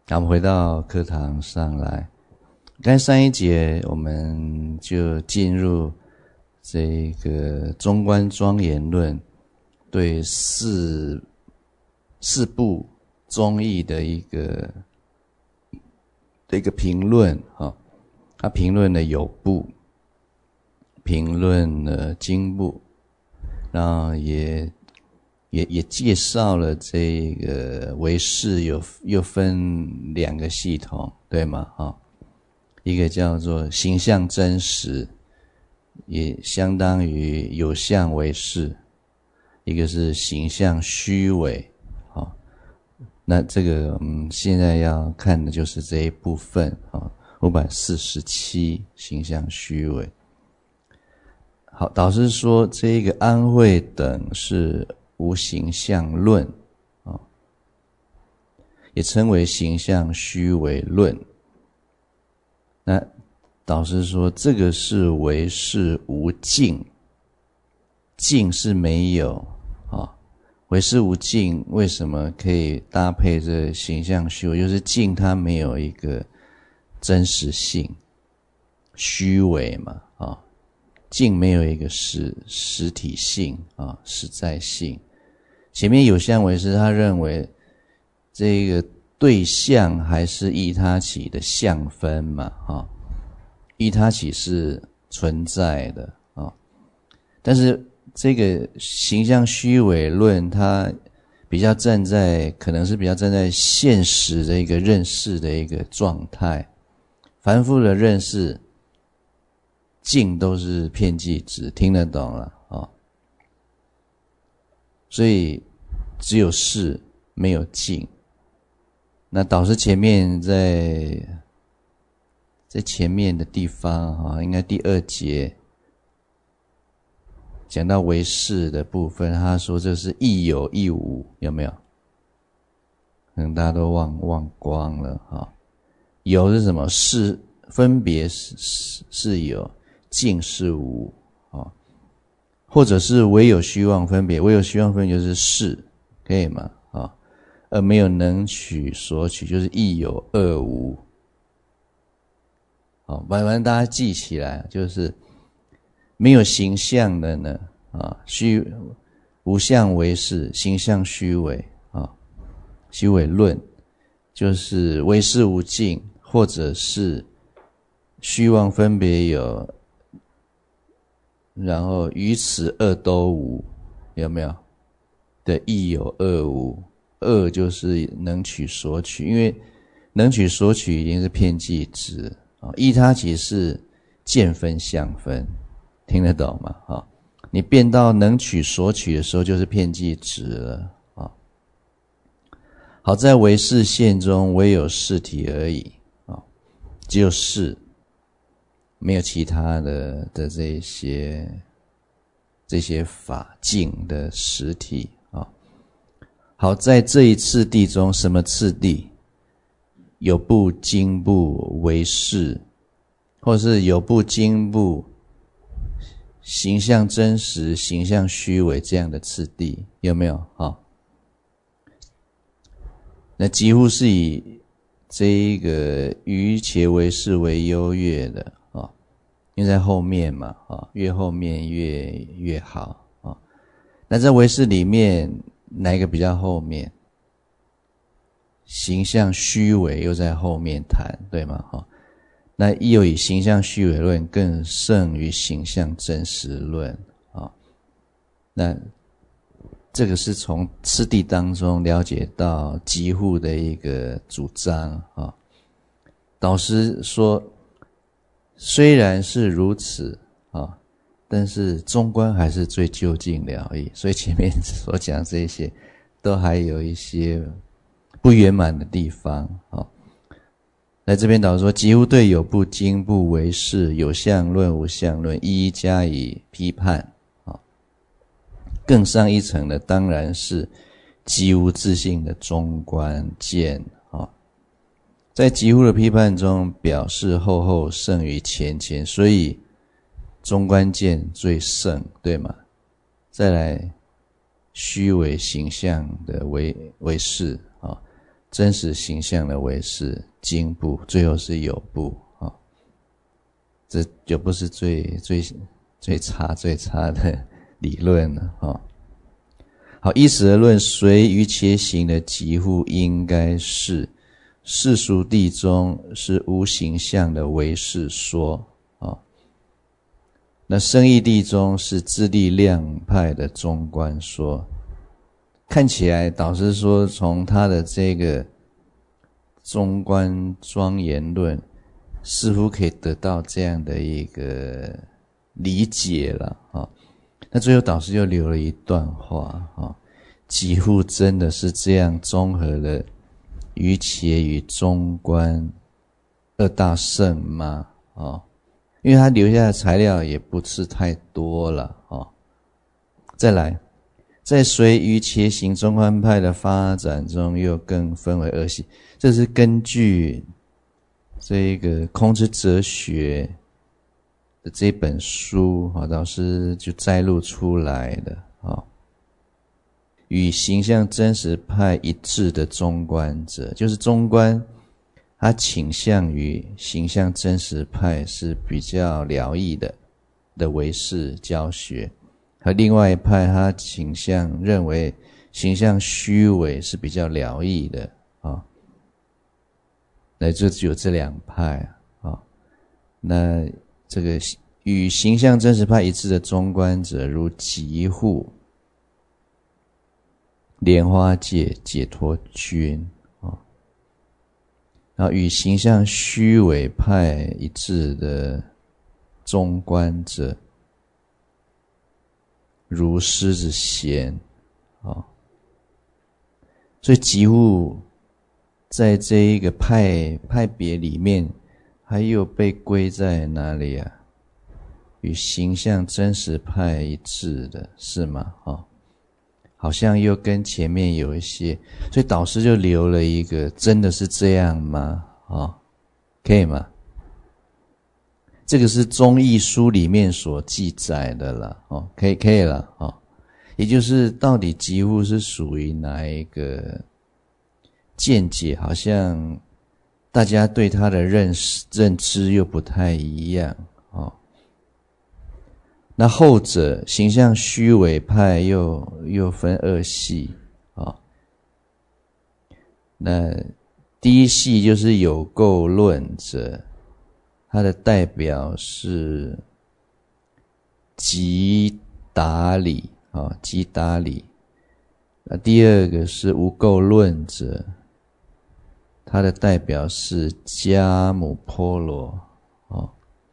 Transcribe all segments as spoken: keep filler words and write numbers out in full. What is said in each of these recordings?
我们回到课堂上来，刚才上一节我们就进入这个中观庄严论对四四部宗义的一个的一个评论啊，他评论了有部，评论了经部，然后也也也介绍了这个唯识有又分两个系统，对吗？哈，一个叫做形象真实，也相当于有相唯识，一个是形象虚伪。好，那这个嗯，现在要看的就是这一部分啊，五百四十七形象虚伪。好，导师说这个安慧等是无形象论啊，也称为形象虚伪论。那导师说这个是唯识无尽，尽是没有啊。唯识无尽为什么可以搭配这形象虚伪？就是尽它没有一个真实性，虚伪嘛啊，尽没有一个实实体性啊，实在性。前面有相唯识，他认为这个对象还是依他起的相分嘛啊，依他起是存在的啊，但是这个形象虚伪论，它比较站在可能是比较站在现实的一个认识的一个状态，凡夫的认识尽都是遍计执，听得懂了啊？所以只有事没有尽。那导师前面在在前面的地方啊，应该第二节讲到唯识的部分，他说这是亦有亦无，有没有？可能大家都忘忘光了啊。有是什么？是分别是是是有，尽是无啊，或者是唯有虚妄分别，唯有虚妄分别就是是，可以吗？啊，而没有能取所取，就是亦有二无。好，反正大家记起来，就是没有形象的呢，啊，虚无相唯识，形象虚伪啊，虚伪论就是唯识无尽，或者是虚妄分别有，然后于此二都无，有没有？的亦有二无，二就是能取所取，因为能取所取已经是遍计执啊，依他起是见分相分，听得懂吗？啊，你变到能取所取的时候，就是遍计执了啊。好在唯识现中唯有识体而已啊，只有识，没有其他的的这些这些法境的实体啊。好，在这一次第中，什么次第？有部、经部、唯识，或是有部、经部、形象真实、形象虚伪这样的次第，有没有？好，那几乎是以这一个于且唯识为优越的啊，因为在后面嘛啊，越后面越越好啊。那在唯识里面，哪一个比较后面？形象虚伪又在后面谈，对吗？哈，那又以形象虚伪论更胜于形象真实论啊。那这个是从次第当中了解到几乎的一个主张啊。导师说，虽然是如此啊，但是中观还是最究竟了义，所以前面所讲这些都还有一些不圆满的地方啊。在这边导师说，几乎对有部、经部、唯识、有相论、无相论一一加以批判啊。更上一层的当然是极无自性的中观见啊。在极乎的批判中，表示后后胜于前前，所以中观见最胜，对吗？再来虚伪形象的唯唯识啊， 真实形象的唯识经部，最后是有部啊、哦，这就不是最最最差最差的理论了啊、哦。好，依此而论，随于切行的极护应该是世俗谛中是无形象的唯识说啊、哦。那生义谛中是自力量派的中观说。看起来导师说从他的这个中观庄严论似乎可以得到这样的一个理解了啊。那最后导师又留了一段话啊，几乎真的是这样综合了于切与中观二大圣吗？啊，因为他留下的材料也不是太多了啊。再来，在随于切行中观派的发展中，又更分为二系。这是根据这个空之哲学的这本书啊，导师就摘录出来的啊。与形象真实派一致的中观者，就是中观他倾向于形象真实派是比较疗愈的的唯识教学，和另外一派他倾向认为形象虚伪是比较疗愈的啊。那就只有这两派啊。那这个与形象真实派一致的中观者，如极护、莲花戒、解脱君啊。然后与形象虚伪派一致的中观者，如狮子贤啊。所以极护在这一个派派别里面，还有被归在哪里啊？与形象真实派一致的，是吗？哦，好像又跟前面有一些，所以导师就留了一个，真的是这样吗？哦，可以吗？这个是宗义书里面所记载的了，哦，可以可以了，哦，也就是到底极护是属于哪一个见解，好像大家对他的认识认知又不太一样哦。那后者形象虚伪派又又分二系啊、哦。那第一系就是有垢论者，他的代表是吉达里啊、哦，吉达里。那第二个是无垢论者，他的代表是迦姆波罗哦。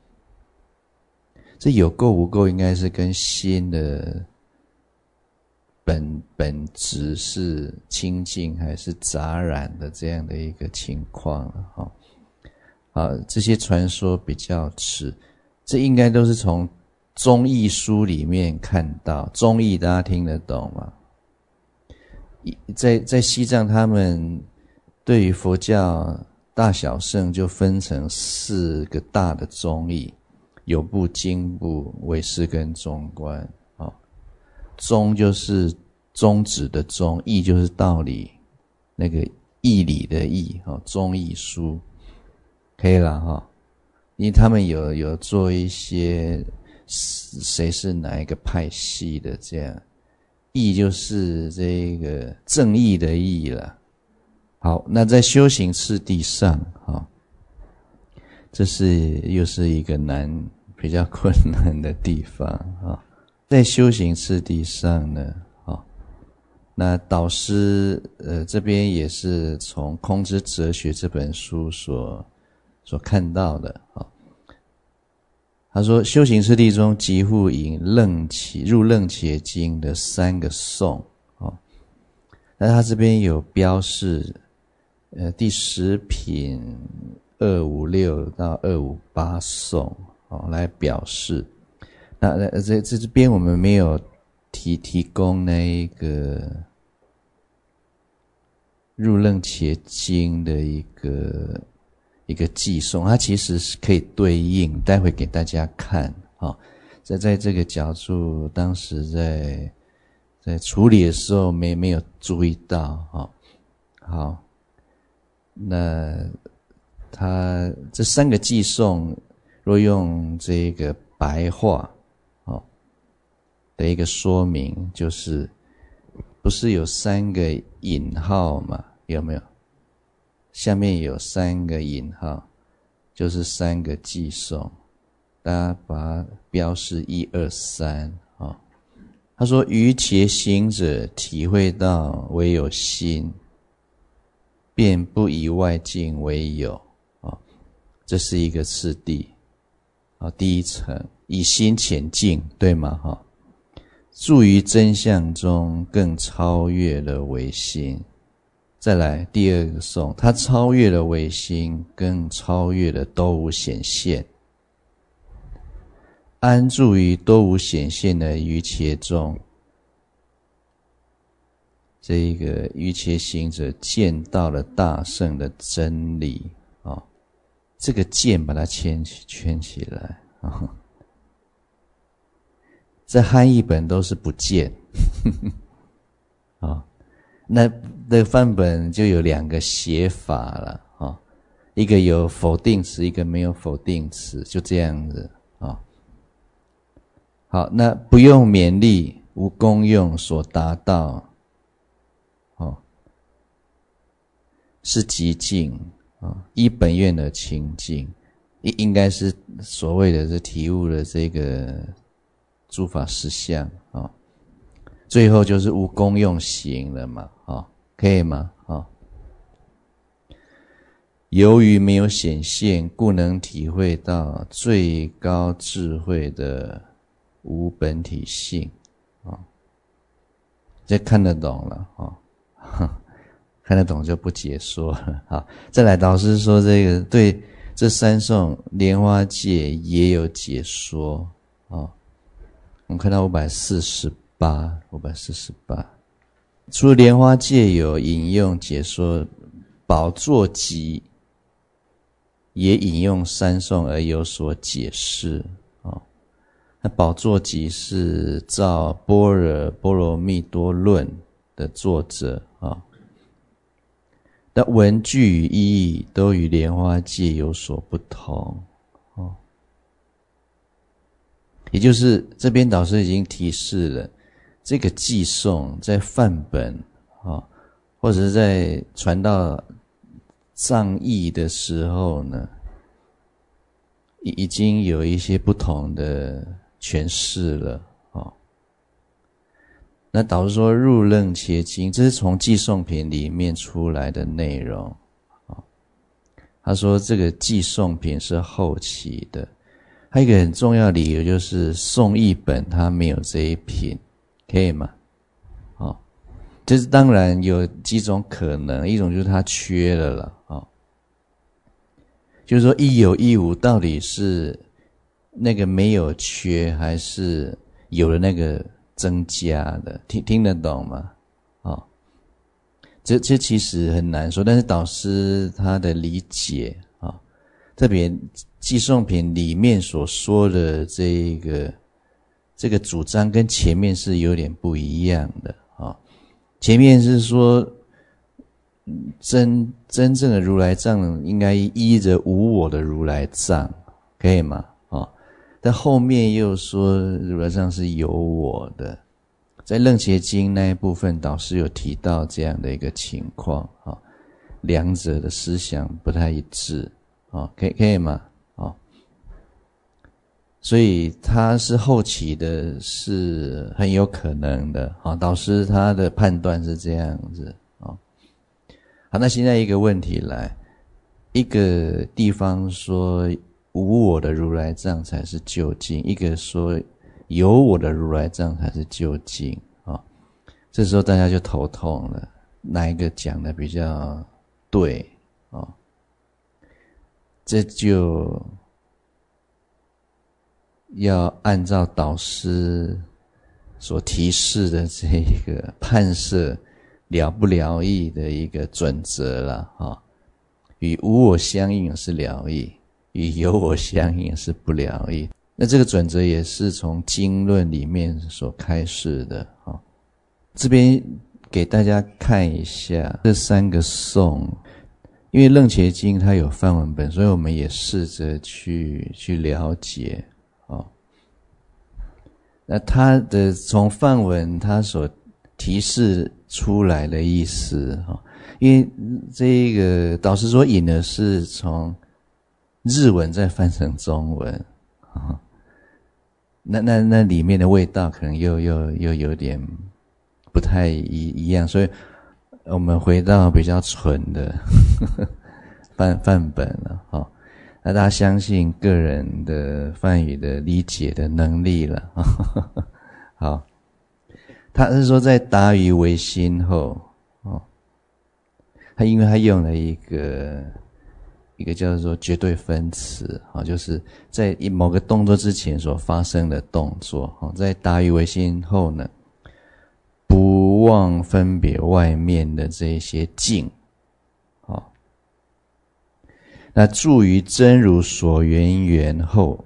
这有垢无垢应该是跟心的本本质是清净还是杂染的这样的一个情况了哈。啊，这些传说比较迟，这应该都是从宗义书里面看到。宗义大家听得懂吗？在在西藏，他们对于佛教大小乘就分成四个大的宗义。有部、经部、唯识跟中观啊、哦。宗就是宗旨的宗，义就是道理，那个义理的义啊、哦，宗义书可以了哈、哦。因为他们有有做一些谁是哪一个派系的这样，义就是这个正义的义了。好，那在修行次第上啊、哦，这是又是一个难。比较困难的地方啊，在修行次第上呢，啊，那导师呃这边也是从《空之哲学》这本书所所看到的啊。他说，修行次第中极护引楞伽入楞伽经的三个颂啊，那他这边有标示，呃第十品二五六到二五八颂。哦，来表示，那那这这这边我们没有提提供那一个入楞伽经的一个一个寄送，它其实是可以对应，待会给大家看啊、哦。在在这个角注当时在在处理的时候没没有注意到啊、哦。好， 那他这三个寄送，若用这个白话哦的一个说明，就是不是有三个引号吗？有没有？下面有三个引号，就是三个寄送，大家把它标示一二三啊。他说：“于且行者体会到唯有心，便不以外境为有啊。”这是一个次第啊，第一层以心前进，对吗？哈，住于真相中，更超越了唯心。再来第二个颂，他超越了唯心，更超越了多无显现，安住于多无显现的于切中。这一个于切行者见到了大圣的真理啊、哦，这个见把它圈圈起来啊、哦，在汉译本都是不见啊。哦，那的范本就有两个写法了啊、哦，一个有否定词，一个没有否定词，就这样子啊、哦。好，那不用勉励，无功用所达到，哦，是极静啊、哦，依本愿的清净，应应该是所谓的这体悟的这个诸法实相啊。哦，最后就是无功用行了嘛，哦，可以吗？哦，由于没有显现，故能体会到最高智慧的无本体性，哦，这看得懂了，哦，看得懂就不解说了。好，再来导师说这个对这三颂莲花戒也有解说，哦，我们看到五百四十八，五百四十八，除了莲花戒有引用解说，宝座集也引用三颂而有所解释哦。那宝座集是照《般若波罗蜜多论》的作者啊、哦，但文句与意义都与莲花戒有所不同哦。也就是这边导师已经提示了，这个寄送在梵本啊、哦，或者是在传到藏译的时候呢，已经有一些不同的诠释了哦。那导师说入楞伽经，这是从寄送品里面出来的内容哦。他说这个寄送品是后期的，还有一个很重要的理由就是宋译本它没有这一品，可以吗？哦，就是当然有几种可能，一种就是它缺了了哦，就是说一有一无到底是那个没有缺还是有了那个增加的，听听得懂吗？哦，这这其实很难说，但是导师他的理解啊、哦，特别寄送品里面所说的这个这个主张跟前面是有点不一样的啊、哦。前面是说真真正的如来藏应该依着无我的如来藏，可以吗？哦，但后面又说如来藏是有我的，在楞伽经那一部分导师有提到这样的一个情况啊、哦，两者的思想不太一致啊、哦，可以可以吗？哦，所以他是后期的是很有可能的啊、哦，导师他的判断是这样子啊、哦。好，那现在一个问题来，一个地方说无我的如来藏才是究竟，一个说有我的如来藏才是究竟啊、哦，这时候大家就头痛了，哪一个讲的比较对啊、哦？这就要按照导师所提示的这个判设了不了义的一个准则了啊、哦，与无我相应是了义，与有我相应是不了义。那这个准则也是从经论里面所开示的啊、哦。这边给大家看一下这三个颂， 因为楞伽经它有梵文本，所以我们也试着去去了解哦。那它的从梵文它所提示出来的意思哈，因为这个导师所引的是从日文再翻成中文啊，那那那里面的味道可能又又又有点不太一一样，所以我们回到比较纯的范范本了哈。那大家相信个人的梵语的理解的能力了。好，他是说在达于唯心后哦，他因为他用了一个一个叫做绝对分词啊，就是在某个动作之前所发生的动作啊，在达于唯心后呢，不忘分别外面的这些境啊，那住于真如所缘缘后，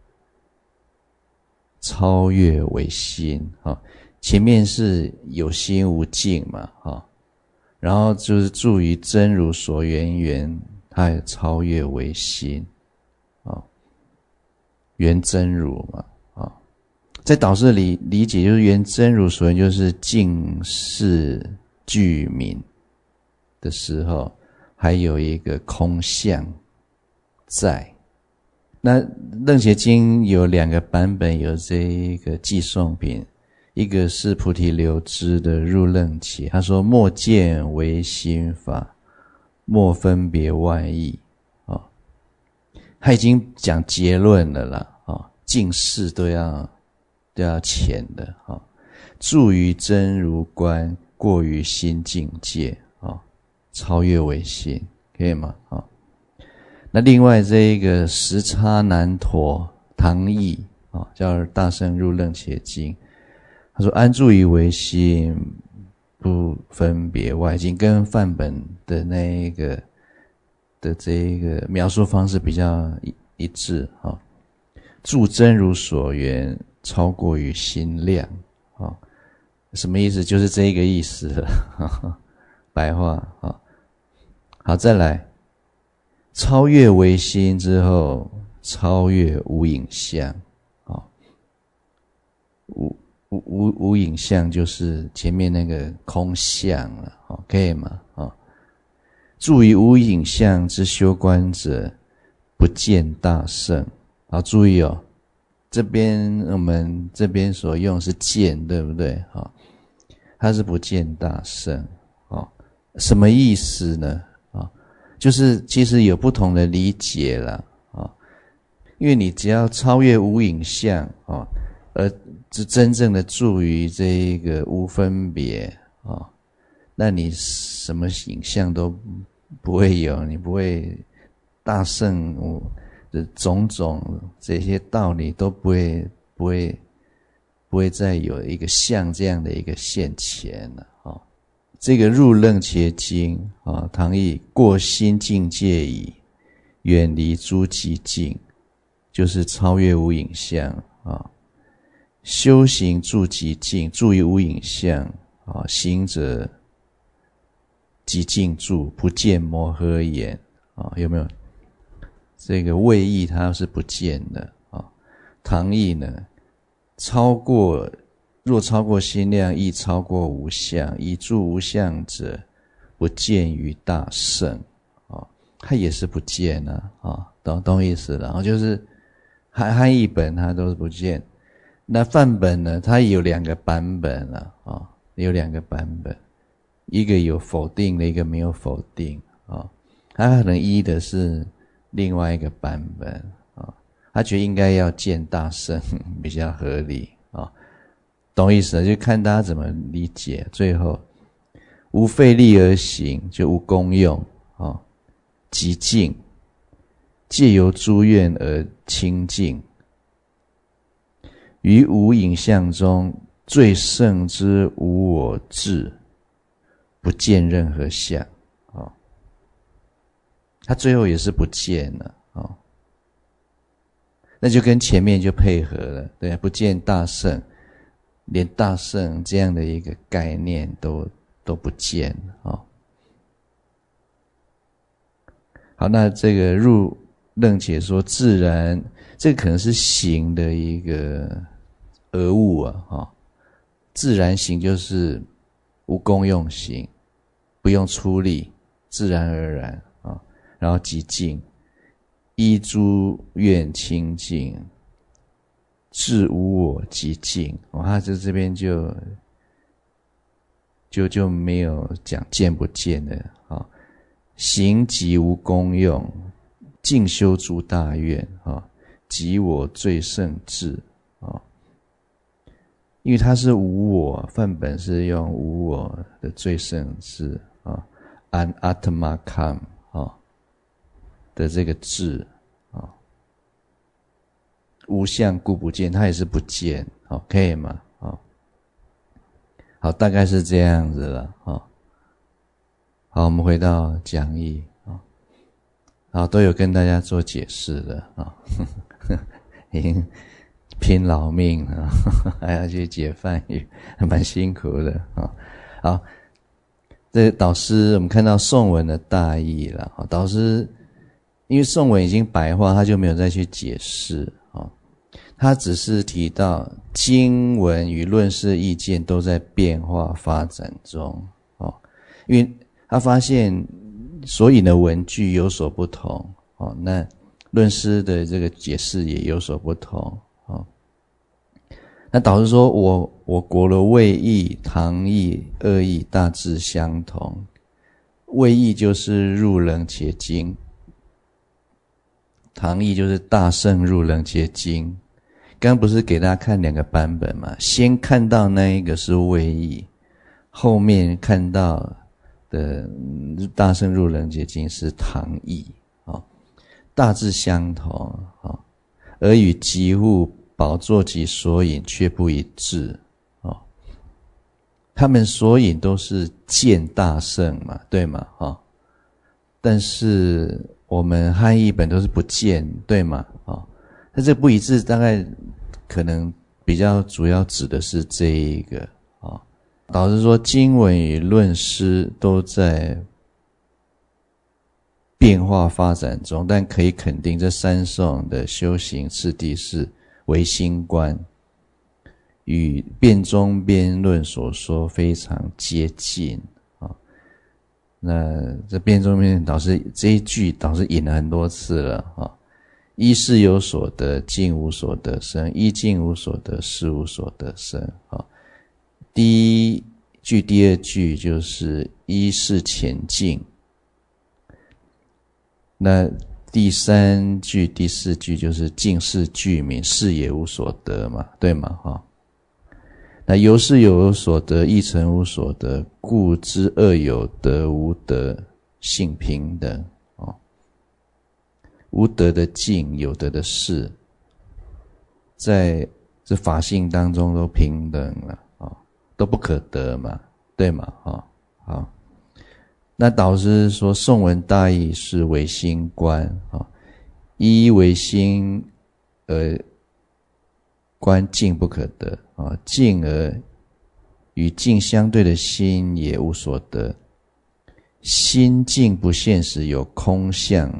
超越唯心啊。前面是有心无境嘛啊，然后就是住于真如所缘缘，它也超越唯心啊，缘真如嘛啊，在导师里理解就是缘真如所缘就是净视具名的时候，还有一个空相在。那楞伽经有两个版本，有这个寄送品，一个是菩提流支的入楞伽，他说莫见唯心法，莫分别外义啊、哦，他已经讲结论了啦啊、哦，尽事都要都要浅的啊、哦，住于真如观，过于心境界啊、哦，超越唯心，可以吗？啊、哦。那另外这一个时叉难陀唐译啊，叫大圣入楞伽经，他说安住于唯心，不分别外境，跟梵本的那一个的这一个描述方式比较一一致啊。住真如所缘，超过于心量啊，什么意思？就是这一个意思了，白话啊。好，再来。超越唯心之后，超越无影像啊，无无无无影像就是前面那个空相了，哦，可以吗？啊，住于无影像之修观者，不见大圣。好，注意哦，这边我们这边所用是见，对不对？啊，它是不见大圣，啊，什么意思呢？就是其实有不同的理解啦啊，因为你只要超越无影像啊，而是真正的住于这一个无分别啊，那你什么影像都不会有，你不会大圣的种种这些道理都不会不会不会再有一个像这样的一个现前了啊。这个入楞伽经啊，唐译过心境界矣，远离诸极境，就是超越无影像啊。修行住极境，住于无影像啊，行者极境住，不见摩诃眼啊，有没有？这个位义它是不见的啊。唐译呢，超过。若超过心量，亦超过无相，以住无相者，不见于大圣啊，它也是不见啊，啊，懂懂意思了。然后就是汉汉译本它都是不见，那梵本呢，它有两个版本了啊，有两个版本，一个有否定的，一个没有否定啊，它可能依的是另外一个版本啊，他觉得应该要见大圣比较合理啊。懂意思，就看大家怎么理解。最后，无费力而行，就无功用啊，极静，借由诸愿而清净，于无影像中最胜之无我智，不见任何相啊。他最后也是不见了啊，那就跟前面就配合了，对，不见大圣。连大圣这样的一个概念都都不见啊、哦！ 好，那这个入楞解说自然，这个可能是行的一个讹误啊，哈、哦，自然行就是无功用行，不用出力，自然而然啊、哦，然后即净，依诸愿清净，至无我即净。哦，他在这边就就就没有讲见不见的啊、哦，行即无功用，净修诸大愿啊、哦，即我最胜智啊。哦，因为它是无我，梵本是用无我的最胜智啊 ，Anatmakam 啊的这个智啊，无相故不见，它也是不见，好，可以吗？好，好，大概是这样子了啊。好，我们回到讲义啊，好，都有跟大家做解释的啊，已经拼老命啊，还要去解梵语，还蛮辛苦的啊。好，这导师我们看到颂文的大意了啊，导师因为颂文已经白话，他就没有再去解释啊，他只是提到经文与论师意见都在变化发展中啊，因为他发现所引的文句有所不同啊，那论师的这个解释也有所不同。那导师说我我国的魏译、唐译、二译大致相同。魏译就是入楞伽经，唐译就是大乘入楞伽经。刚刚不是给大家看两个版本嘛？先看到那一个是魏译，后面看到的大乘入楞伽经是唐译啊，大致相同啊，而与集护宝座及索引却不一致哦，他们索引都是见大乘嘛，对吗？哦，但是我们汉译本都是不见，对吗？哦，那这不一致，大概可能比较主要指的是这一个哦。导致说经文与论师都在变化发展中，但可以肯定这三颂的修行次第是唯心观，与辩中辩论所说非常接近啊。那这辩中辩论导师这一句导师引了很多次了啊。依事有所得，尽无所得生；依尽无所得，事无所得生啊。第一句、第二句就是依事前进，那第三句、第四句就是尽是具名，事也无所得嘛，对吗？哈，那由是有所得，亦成无所得，故知二有得无得，性平等哦。无得的尽，有得的事，在这法性当中都平等了啊、哦，都不可得嘛，对吗？哈、哦，好。那导师说颂文大意是唯心观啊，依唯心而观境不可得啊，境而与境相对的心也无所得。心境不现实，有空相，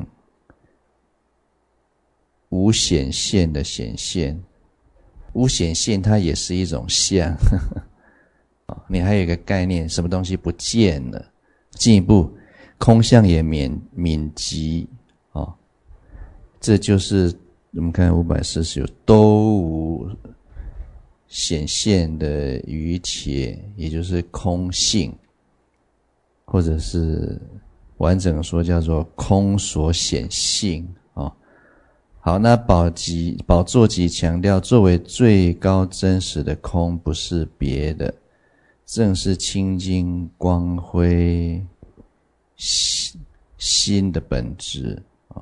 无显现的显现，无显现它也是一种相。你还有一个概念，什么东西不见了？进一步，空相也免泯极啊、哦，这就是我们看五百四十九都无显现的余且，也就是空性，或者是完整说叫做空所显性啊、哦。好，那宝集宝座集强调，作为最高真实的空，不是别的。正是清净光辉心的本质啊，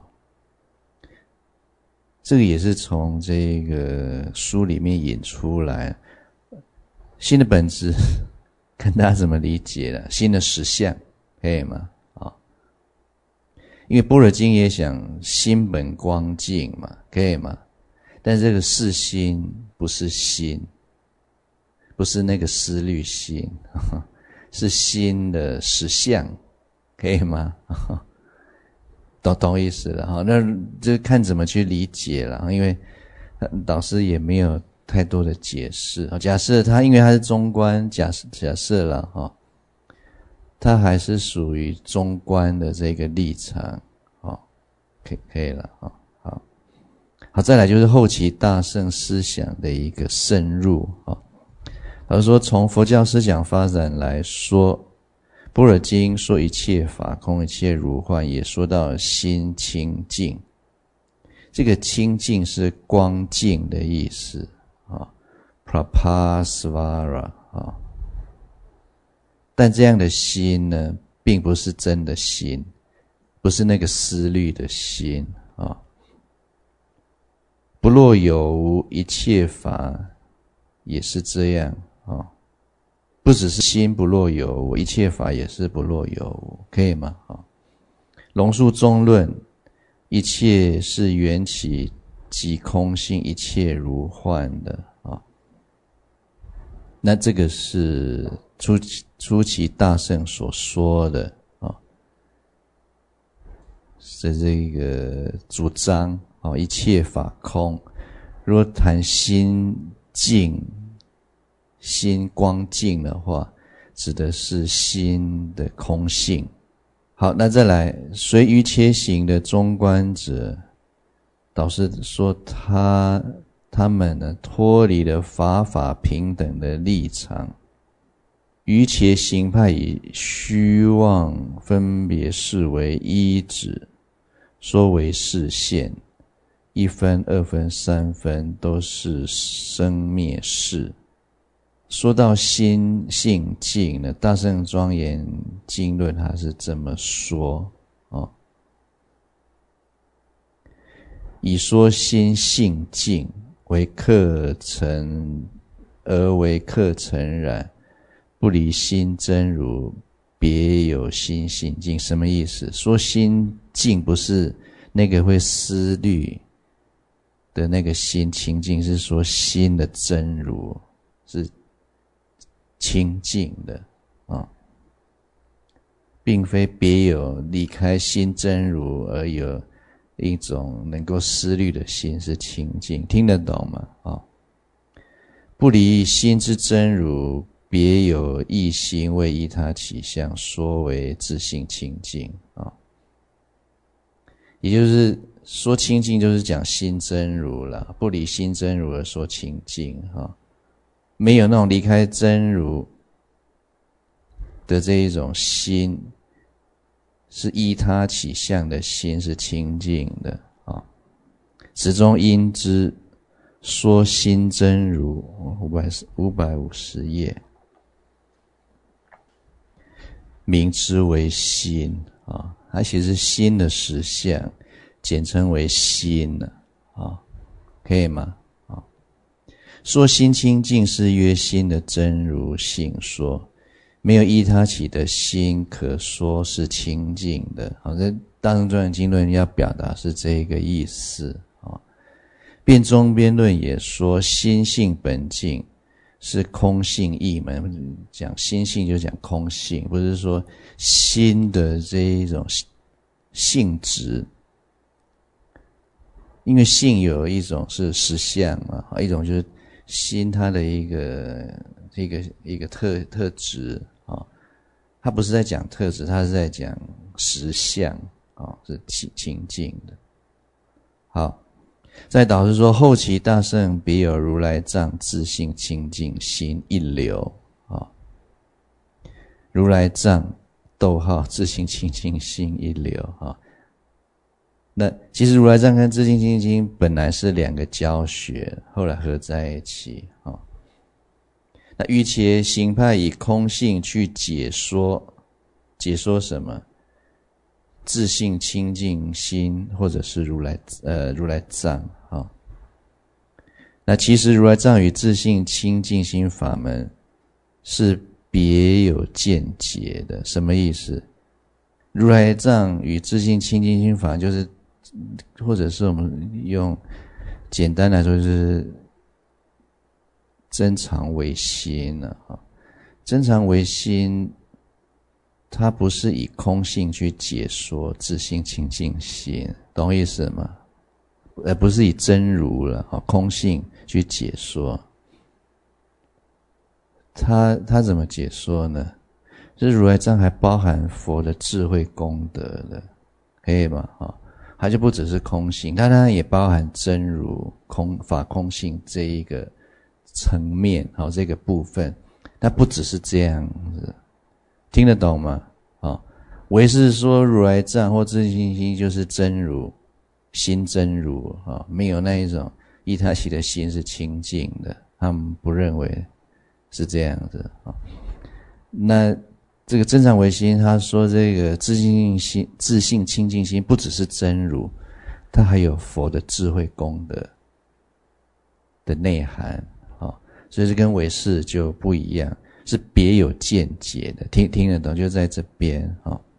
这个也是从这个书里面引出来。心的本质跟大家怎么理解呢？心的实相可以吗？啊，因为般若经也讲心本光净嘛，可以吗？但这个是心，不是心。不是那个思虑心，是心的实相，可以吗？ 懂懂意思了哈，那就看怎么去理解了，因为导师也没有太多的解释。假设他因为他是中观，假设假设了哈，他还是属于中观的这个立场，哦，可以可以了啊，好，好，再来就是后期大乘思想的一个深入啊。老师说，从佛教思想发展来说，般若经说一切法空，一切如幻，也说到心清净。这个清净是光净的意思啊 ，prapasvara 啊。但这样的心呢，并不是真的心，不是那个思虑的心啊。不若有无一切法，也是这样啊。不只是心不若有无，一切法也是不若有无，可以吗？啊，龙树中论，一切是缘起即空性，一切如幻的啊。那这个是初初期大乘所说的啊，是这个主张啊，一切法空。如果谈心净，心光净的话，指的是心的空性。好，那再来随于切行的中观者，导师说他他们呢脱离了法法平等的立场，于切行派以虚妄分别视为一指，说为视线，一分二分三分都是生灭事。说到心性净呢，大乘庄严经论还是这么说哦，以说心性净为客尘，而为客尘染，不离心真如，别有心性净。什么意思？说心净不是那个会思虑的那个心清净，是说心的真如是清净的啊，并非别有离开心真如而有一种能够思虑的心是清净，听得懂吗？啊，不离心之真如，别有异心为依他起相，说为自性清净啊。也就是说清净就是讲心真如啦，不离心真如而说清净啊。没有那种离开真如的这一种心，是依他起相的心是清净的啊。此中因之说心真如，五百五十页，名之为心啊，它其实是心的实相，简称为心了啊，可以吗？说心清净是约心的真如性说，没有依他起的心可说是清净的。好，在大乘庄严经论要表达是这个意思啊。辩中辩论也说心性本净是空性义门，讲心性就讲空性，不是说心的这一种性质。因为性有一种是实相嘛，一种就是心它的一个一个一个特特质啊，它不是在讲特质，它是在讲实相啊，是清清净的。好，再导致说后期大乘别有如来藏自性清净心一流啊，如来藏逗号自性清净心一流啊。那其实如来藏跟自性清净心本来是两个教学，后来合在一起啊。那于切行派以空性去解说，解说什么？自性清净心，或者是如来呃如来藏啊。那其实如来藏与自性清净心法门是别有见解的，什么意思？如来藏与自性清净心法就是。或者是我们用简单来说就是真常为心了啊，真常为心它不是以空性去解说自性清净心，懂我意思吗？而不是以真如了空性去解说。它它怎么解说呢？这如来藏还包含佛的智慧功德的，可以吗？它就不只是空性，它当然也包含真如空法空性这一个层面，这个部分。它不只是这样子，听得懂吗？唯是说如来藏或自性心就是真如心真如，没有那一种依他起的心是清净的，他们不认为是这样子。那这个真常唯心，他说这个自性心自性清净心不只是真如，它还有佛的智慧功德的内涵，所以这跟唯识就不一样，是别有见解的，听听得懂就在这边。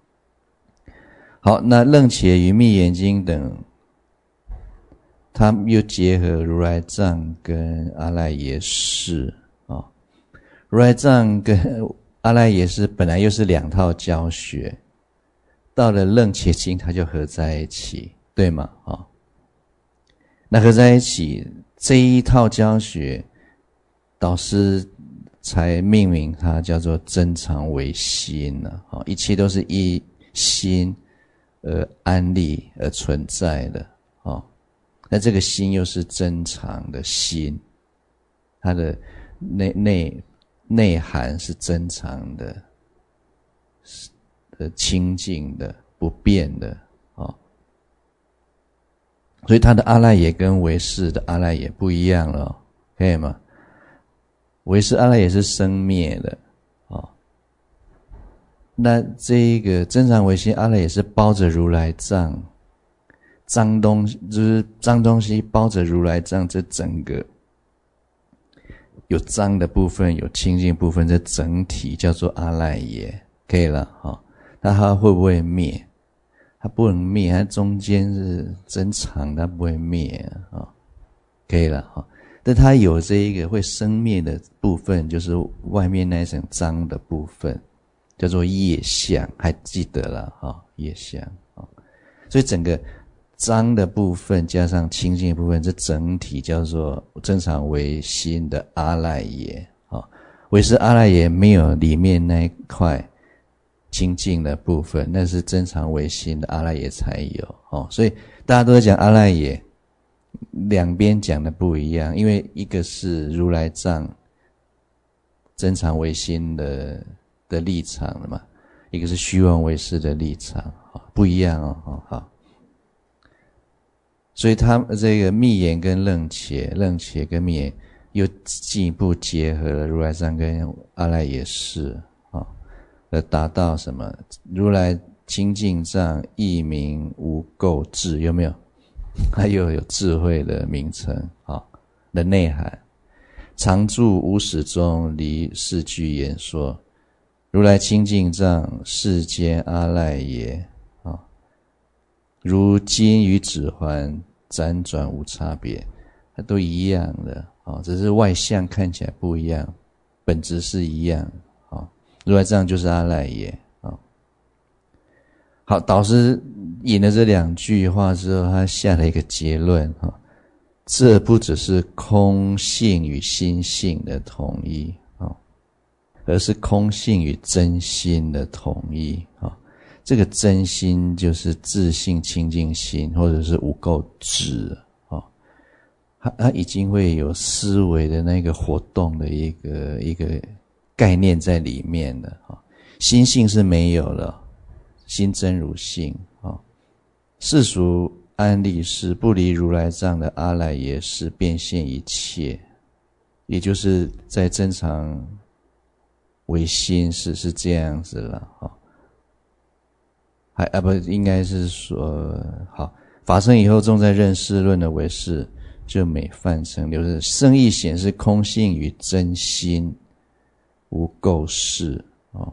好，那楞伽与密严经等，他们又结合如来藏跟阿赖耶识。如来藏跟阿赖耶识本来又是两套教学，到了楞伽经它就合在一起，对吗？那合在一起这一套教学，导师才命名它叫做真常唯心了。一切都是依心而安立而存在的。那这个心又是真常的心，它的内内内涵是真常的、的清净的、不变的。所以它的阿赖耶跟唯识的阿赖耶不一样了，可以吗？唯识阿赖耶是生灭的，哦，那这一个真常唯心阿赖耶是包着如来藏，脏东就是脏东西包着如来藏，这整个有脏的部分，有清净部分，这整体叫做阿赖耶，可以了哈、哦。那它会不会灭？它不能灭，它中间是真常，它不会灭啊、哦，可以了哈、哦。但它有这一个会生灭的部分，就是外面那一层脏的部分，叫做业相，还记得了哈、哦，业相啊、哦。所以整个脏的部分加上清净的部分，这整体叫做真常唯心的阿赖耶啊。唯识阿赖耶没有里面那一块清净的部分，那是真常唯心的阿赖耶才有哦。所以大家都在讲阿赖耶，两边讲的不一样，因为一个是如来藏真常唯心的的立场嘛，一个是虚妄唯识的立场，不一样哦。好，所以他这个密严跟楞伽，楞伽跟密严又进一步结合了如来藏跟阿赖耶识啊，而达到什么？如来清净藏一名无垢智，有没有？它又有智慧的名称啊的内涵。常住无始中离四句言说，如来清净藏世间阿赖耶啊，如金与指环辗转无差别，它都一样的啊，只是外相看起来不一样，本质是一样啊。如来藏就是阿赖耶啊。好，导师引了这两句话之后，他下了一个结论啊，这不只是空性与心性的统一啊，而是空性与真心的统一啊。这个真心就是自性清净心，或者是无垢智啊，它它已经会有思维的那个活动的一个一个概念在里面的啊。心性是没有了，心真如性啊。世俗安立是不离如来藏的阿赖耶识变现一切，也就是在真常唯心是是这样子了啊。还啊不应该是说好，法身以后重在认识论的唯识就每犯成流，就是圣意显示空性与真心无垢识啊，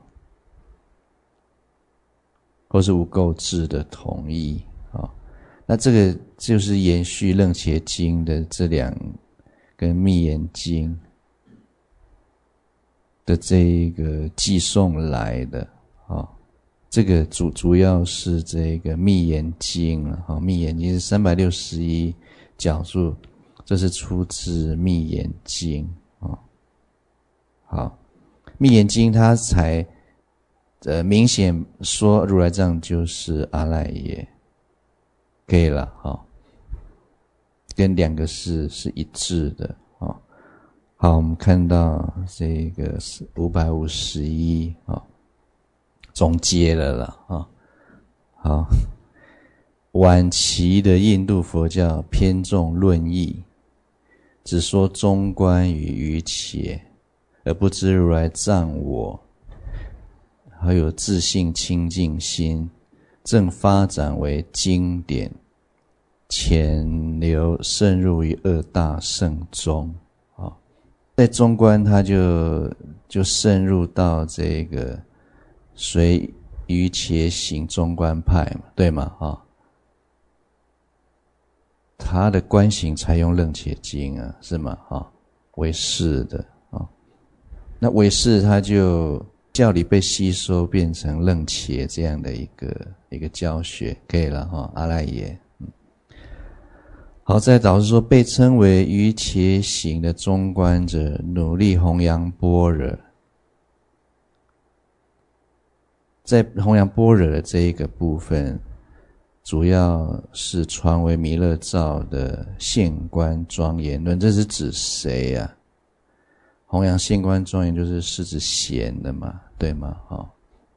或是无垢智的统一啊。那这个就是延续楞伽经的这两跟密严经的这一个寄送来的啊。 这个主主要是这个密严经了哈，密严经是三百六十一角注，这是出自密严经啊。好，密严经它才呃明显说如来藏就是阿赖耶，可以了哈，跟两个是是一致的啊。好，我们看到这个是五百五十一啊。总结了啦啊，好，晚期的印度佛教偏重论义，只说中观与瑜伽，而不知如来藏我，还有自性清净心，正发展为经典，潜流渗入于二大圣中啊，在中观它就就渗入到这个。随瑜伽行中观派嘛，对吗？啊，他的观行采用楞伽经啊，是吗？啊，唯识的啊，那唯识他就教理被吸收变成楞伽这样的一个一个教学，可以了哈，阿赖耶。嗯，好，再导师说，被称为瑜伽行的中观者，努力弘扬般若。在弘扬般若的这一个部分，主要是传为弥勒造的现观庄严论，这是指谁啊？弘扬现观庄严就是是指显的嘛，对吗？好，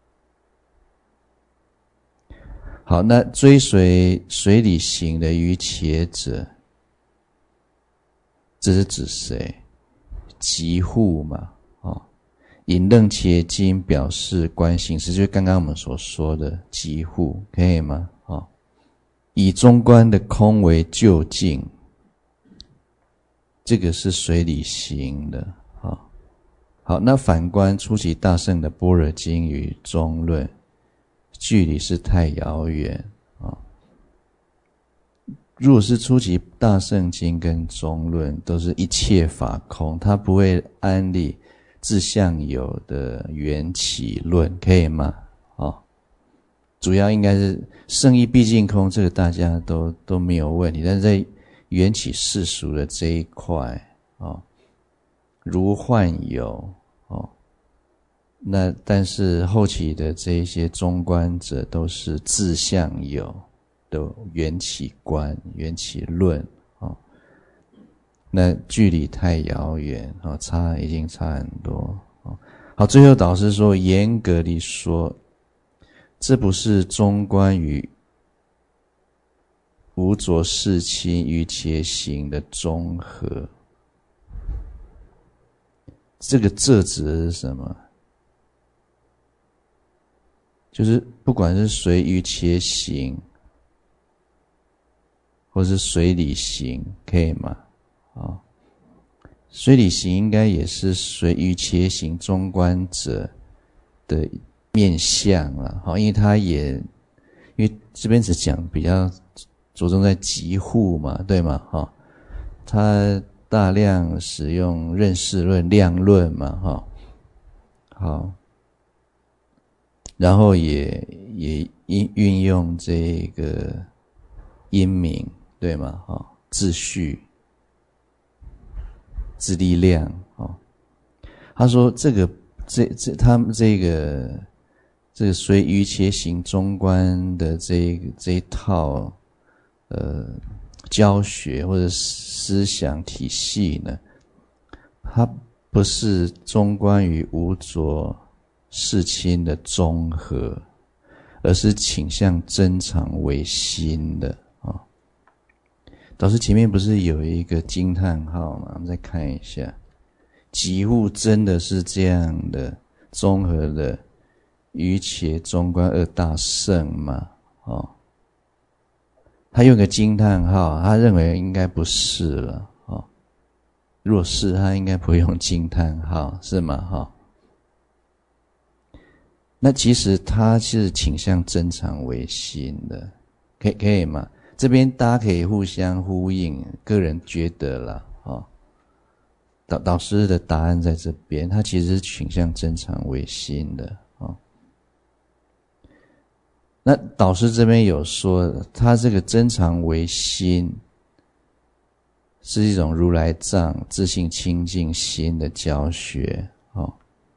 好，那追随随理行的瑜伽者，这是指谁？极护嘛，哦。引楞伽经表示观行识，就是刚刚我们所说的极护，可以吗？哦，以中观的空为究竟，这个是随理行的。好，好，那反观初期大圣的般若经与中论，距离是太遥远啊。如果是初期大圣经跟中论，都是一切法空，它不会安立自相有的缘起论，可以吗？哦，主要应该是圣义毕竟空，这个大家都都没有问题。但是在缘起世俗的这一块，哦，如幻有，哦，那但是后期的这一些中观者都是自相有的缘起观、缘起论。那距离太遥远，差已经差很多。好，最后导师说，严格地说，这不是中观与无着世亲瑜伽行的综合。这个这指的是什么？就是不管是随瑜伽行，或是随理行，可以吗？啊，随理行应该也是随瑜伽行中观者的面向啦，好，因为他也因为这边只讲比较着重在极护嘛，对吗？哈，他大量使用认识论、量论嘛，哈，好，然后也也运运用这个因明，对吗？哈，秩序。自力量哦，他说这个这这他们这个这个随瑜伽行中观的这个这一套呃教学或者思想体系呢，它不是中观与无着世亲的综合，而是倾向增长为心的。导师前面不是有一个惊叹号吗？我们再看一下，几乎真的是这样的综合的瑜伽中观二大圣吗？哦，他用个惊叹号，他认为应该不是了。哦，若是他应该不会用惊叹号，是吗？哈、哦，那其实他是倾向增长为心的，可以可以吗？这边大家可以互相呼应，个人觉得啦，哦，导导师的答案在这边，他其实是倾向增长为心的，哦。 那导师这边有说，他这个真常唯心是一种如来藏自性清净心的教学哦。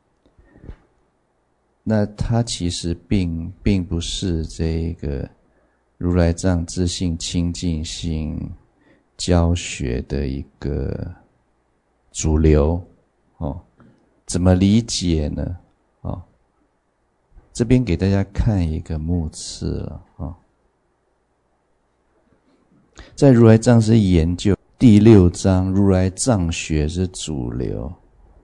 那他其实并并不是这个如来藏自性清净心教学的一个主流哦。怎么理解呢？哦，这边给大家看一个目次了哦。在如来藏师研究第六章，如来藏学是主流。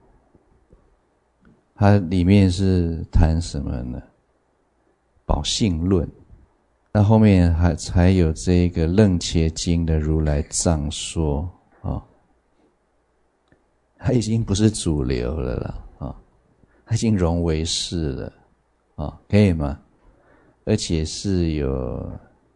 它里面是谈什么呢？宝性论。那后面还才有这个楞伽经的如来藏说啊、哦，它已经不是主流了啦啊、哦，它已经融为世了啊、哦，可以吗？而且是有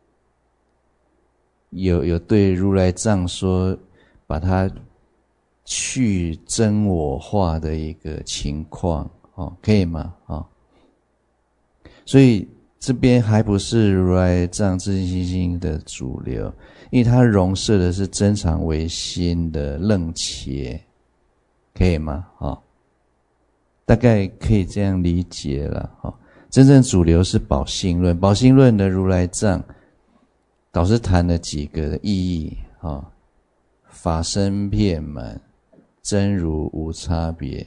有有对如来藏说把它去真我化的一个情况哦，可以吗？哦，所以这边还不是如来藏自性清净的主流，因为它融摄的是真常唯心的楞伽，可以吗？哦，大概可以这样理解了。哦，真正主流是宝性论，宝性论的如来藏导师谈了几个意义啊、哦，法身遍满，真如无差别，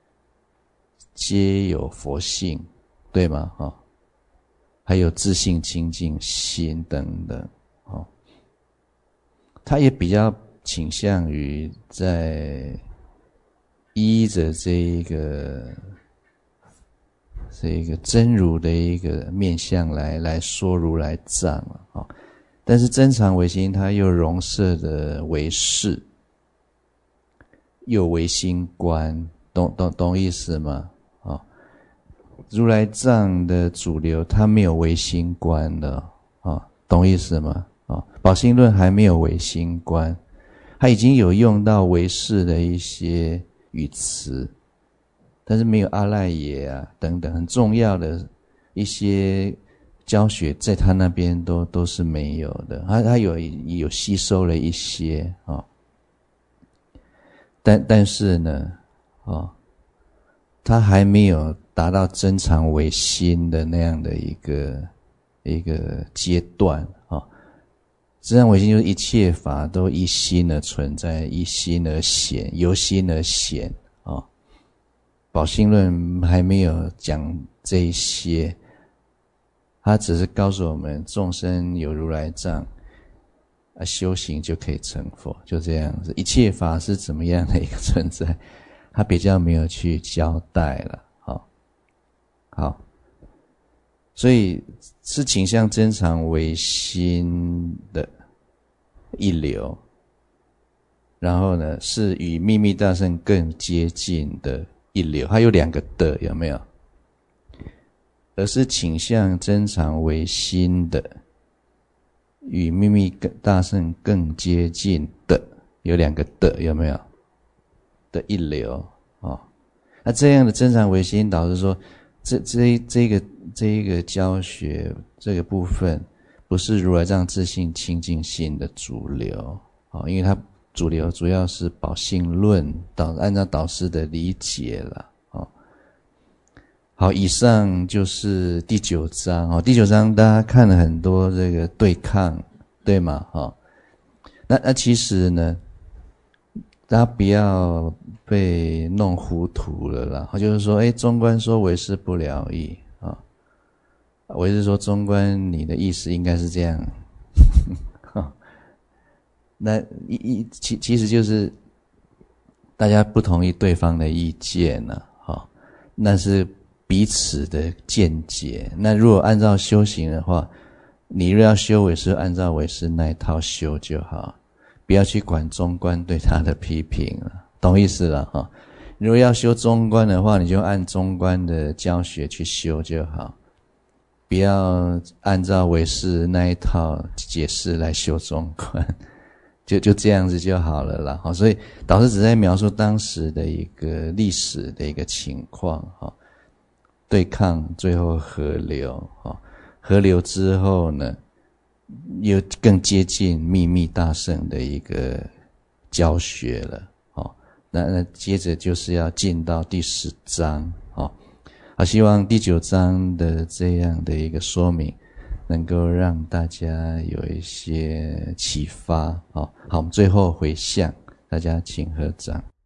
皆有佛性，对吗？哦，还有自性清净心等等，哦，他也比较倾向于在依着这一个这一个真如的一个面向来来说如来藏了啊。哦，但是真常唯心它又融摄的唯识，又唯心观，懂懂懂意思吗？啊、哦，如来藏的主流它没有唯心观的啊、哦，懂意思吗？啊、哦，宝性论还没有唯心观，它已经有用到唯识的一些语词，但是没有阿赖耶啊等等很重要的一些教学在他那边都都是没有的，他他有有吸收了一些啊、哦，但但是呢，哦，他还没有达到真常唯心的那样的一个一个阶段啊、哦。真常唯心就是一切法都依心而存在，依心而显，由心而显啊、哦。宝性论还没有讲这一些。他只是告诉我们，众生有如来藏，啊，修行就可以成佛，就这样子。一切法是怎么样的一个存在，他比较没有去交代了。好，好，所以是倾向真常唯心的一流，然后呢，是与秘密大乘更接近的一流。它有两个的，有没有？而是倾向真常唯心的，与秘密大乘更接近的，有两个的，有没有？的一流啊、哦，那这样的真常唯心，导致说，这这这个这一个教学这个部分，不是如来藏自性清净心的主流啊、哦，因为它主流主要是宝性论，导按照导师的理解了。好，以上就是第九章哦。第九章大家看了很多这个对抗，对吗？哦，那那其实呢，大家不要被弄糊涂了啦。就是说，哎，中观说唯识不了义啊，唯识说中观你的意思应该是这样，那一一其其实就是大家不同意对方的意见呢、啊，哈，那是彼此的见解。那如果按照修行的话，你若要修唯识，按照唯识那一套修就好，不要去管中观对他的批评了，懂意思了哈？如果要修中观的话，你就按中观的教学去修就好，不要按照唯识那一套解释来修中观，就就这样子就好了啦。好，所以导师只在描述当时的一个历史的一个情况哈。对抗最后合流， 河流之后呢，又更接近秘密大圣的一个教学了。哦，那那接着就是要进到第十章。哦，好，希望第九章的这样的一个说明，能够让大家有一些启发。好，好，我们最后回向，大家请合掌。